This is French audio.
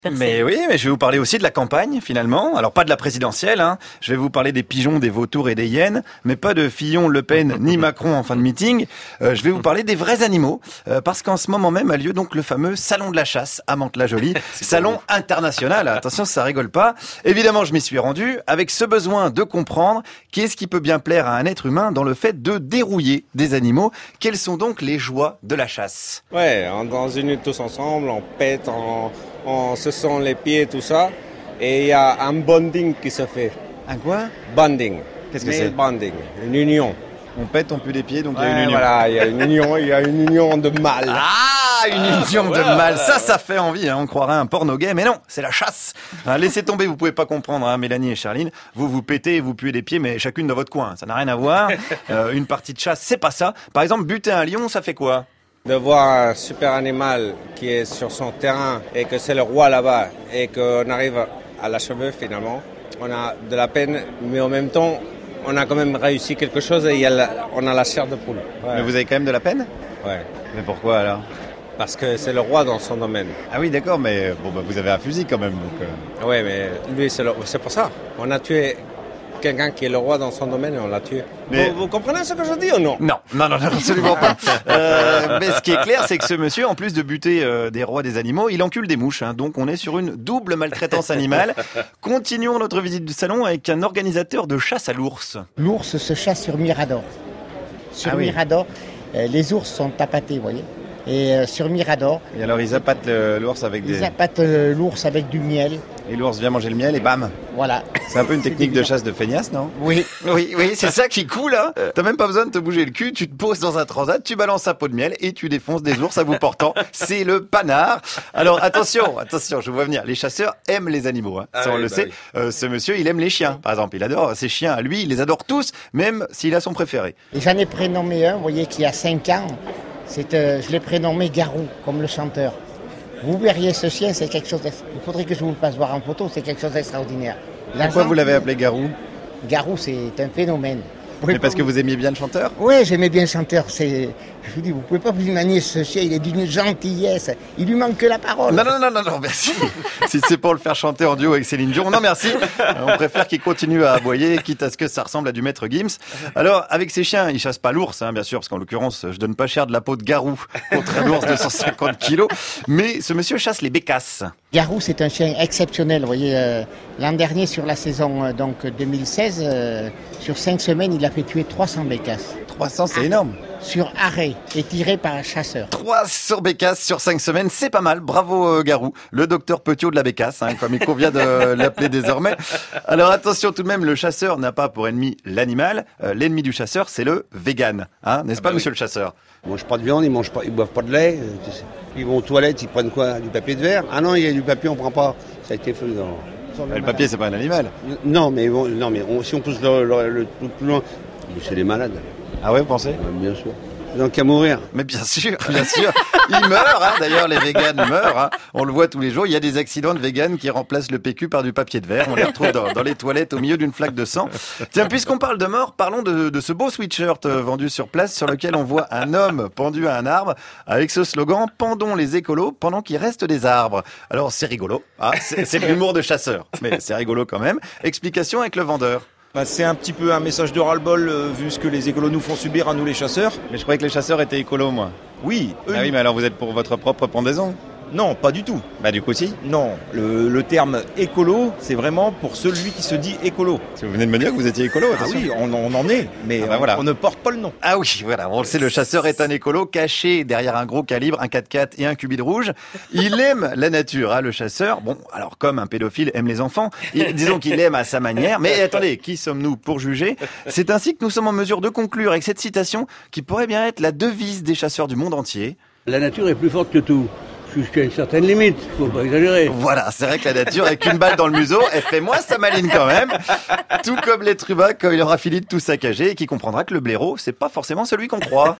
Mais oui, mais je vais vous parler aussi de la campagne, finalement. Alors, pas de la présidentielle, hein. Je vais vous parler des pigeons, des vautours et des hyènes, mais pas de Fillon, Le Pen, ni Macron en fin de meeting. Je vais vous parler des vrais animaux, parce qu'en ce moment même a lieu donc le fameux Salon de la chasse à Mantes-la-Jolie. Salon international. Attention, ça rigole pas. Évidemment, je m'y suis rendu avec ce besoin de comprendre qu'est-ce qui peut bien plaire à un être humain dans le fait de dérouiller des animaux. Quelles sont donc les joies de la chasse? Ouais, dans une nuit tous ensemble, on pète, on se sent les pieds, tout ça. Et il y a un bonding qui se fait. Un quoi? Bonding. Qu'est-ce que c'est? Bonding, une union. On pète, on pue les pieds, donc il y a une union. Voilà, il y a une union de mâles. Ah, une union de mâles. Ça fait envie, hein. On croirait un porno gay, mais non, c'est la chasse. Laissez tomber, vous pouvez pas comprendre, hein, Mélanie et Charline. Vous pétez, vous puez les pieds, mais chacune dans votre coin. Ça n'a rien à voir. Une partie de chasse, c'est pas ça. Par exemple, buter un lion, ça fait quoi? De voir un super animal qui est sur son terrain et que c'est le roi là-bas et qu'on arrive à l'achever finalement, on a de la peine, mais en même temps, on a quand même réussi quelque chose et on a la chair de poule. Ouais. Mais vous avez quand même de la peine? Ouais. Mais pourquoi alors? Parce que c'est le roi dans son domaine. Ah oui, d'accord, mais bon, vous avez un fusil quand même. Donc Oui, mais lui, c'est pour ça. On a tué quelqu'un qui est le roi dans son domaine et on l'a tué. Mais... Vous comprenez ce que je dis ou non? Non, absolument pas. Mais ce qui est clair, c'est que ce monsieur, en plus de buter des rois des animaux, il encule des mouches. Hein, donc on est sur une double maltraitance animale. Continuons notre visite du salon avec un organisateur de chasse à l'ours. L'ours se chasse sur Mirador. Sur Mirador, les ours sont appâtés, vous voyez. Et sur Mirador... Et alors ils appâtent l'ours avec Ils appâtent l'ours avec du miel. Et l'ours vient manger le miel et bam. Voilà. C'est un peu une technique de chasse de feignasse, non? Oui, c'est ça qui est cool, hein. T'as même pas besoin de te bouger le cul, tu te poses dans un transat, tu balances un pot de miel et tu défonces des ours à bout portant. C'est le panard. Alors attention, je vous vois venir. Les chasseurs aiment les animaux, hein. Ça on le sait. Oui. Ce monsieur, il aime les chiens, par exemple. Il adore ses chiens à lui, il les adore tous, même s'il a son préféré. Et j'en ai prénommé un, vous voyez, qui a 5 ans. Je l'ai prénommé Garou, comme le chanteur. Vous verriez ce chien, c'est quelque chose. Il faudrait que je vous le fasse voir en photo, c'est quelque chose d'extraordinaire. Pourquoi vous l'avez appelé Garou? Garou, c'est un phénomène. Mais parce que vous aimiez bien le chanteur? Oui, j'aimais bien le chanteur. Je vous dis, vous pouvez pas vous imaginer ce chien, il est d'une gentillesse. Il lui manque que la parole. Non, merci. Si c'est pour le faire chanter en duo avec Céline Dion, non merci. On préfère qu'il continue à aboyer, quitte à ce que ça ressemble à du maître Gims. Alors, avec ces chiens, ils chassent pas l'ours, hein, bien sûr, parce qu'en l'occurrence, je donne pas cher de la peau de Garou contre un ours de 150 kilos. Mais ce monsieur chasse les bécasses. Garou, c'est un chien exceptionnel. Vous voyez, l'an dernier, sur la saison 2016, sur 5 semaines, il a fait tuer 300 bécasses. 300, c'est énorme. Sur arrêt et tiré par un chasseur. 300 bécasses sur 5 semaines, c'est pas mal. Bravo Garou, le docteur Petiot de la bécasse, hein, comme il convient de l'appeler désormais. Alors attention tout de même, le chasseur n'a pas pour ennemi l'animal. L'ennemi du chasseur, c'est le vegan, hein, n'est-ce pas, monsieur le chasseur? Ils mangent pas de viande, ils boivent pas de lait. Ils vont aux toilettes, ils prennent quoi? Du papier de verre? Ah non, il y a du papier, on prend pas. Ça a été fait dans... Le papier, c'est pas un animal. Non, mais si on pousse le plus loin, c'est des malades. Ah ouais, vous pensez? Bien sûr. Ils n'ont qu'à mourir. Mais bien sûr. Ils meurent, hein. D'ailleurs, les véganes meurent, hein. On le voit tous les jours. Il y a des accidents de véganes qui remplacent le PQ par du papier de verre. On les retrouve dans les toilettes au milieu d'une flaque de sang. Tiens, puisqu'on parle de mort, parlons de ce beau sweatshirt vendu sur place sur lequel on voit un homme pendu à un arbre avec ce slogan « Pendons les écolos pendant qu'il reste des arbres ». Alors, c'est rigolo. Ah, c'est de l'humour de chasseur. Mais c'est rigolo quand même. Explication avec le vendeur. C'est un petit peu un message de ras-le-bol vu ce que les écolos nous font subir à nous les chasseurs. Mais je croyais que les chasseurs étaient écolos, moi. Oui. Ah oui, mais alors vous êtes pour votre propre pendaison? Non, pas du tout. Bah du coup si. Non, le terme écolo, c'est vraiment pour celui qui se dit écolo. Si vous venez de me dire que vous étiez écolo, attention. Ah oui, on en est, mais voilà. On ne porte pas le nom. Ah oui, voilà, on le sait, le chasseur est un écolo caché derrière un gros calibre, un 4x4 et un cubide rouge. Il aime la nature, hein, le chasseur. Bon, alors comme un pédophile aime les enfants, disons qu'il aime à sa manière. Mais attendez, qui sommes-nous pour juger? C'est ainsi que nous sommes en mesure de conclure avec cette citation qui pourrait bien être la devise des chasseurs du monde entier. La nature est plus forte que tout. Jusqu'à une certaine limite, faut pas exagérer. Voilà, c'est vrai que la nature, avec une balle dans le museau, elle fait moins sa maline quand même. Tout comme l'être humain quand il aura fini de tout saccager et qui comprendra que le blaireau, c'est pas forcément celui qu'on croit.